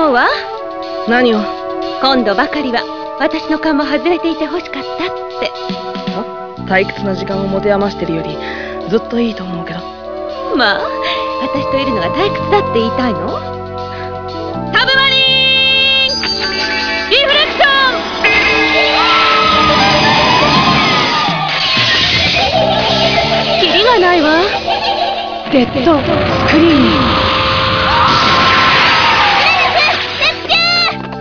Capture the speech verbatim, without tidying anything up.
思うわ。 何を？ 今度ばかりは私の勘も外れていて欲しかったって。 退屈な時間を持て余してるよりずっといいと思うけど。 まあ私といるのが退屈だって言いたいの？タブマリンリフレクション。キリがないわ。 デッドスクリーン。